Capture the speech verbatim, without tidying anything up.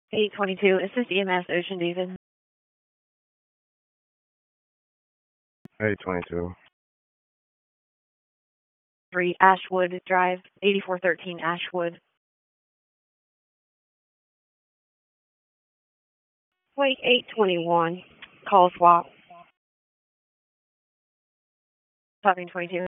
eight twenty-two, assist E M S, Ocean David. eight twenty-two. three, Ashwood Drive, eighty-four thirteen Ashwood. Wake eight twenty-one, call swap. Stopping twenty-two.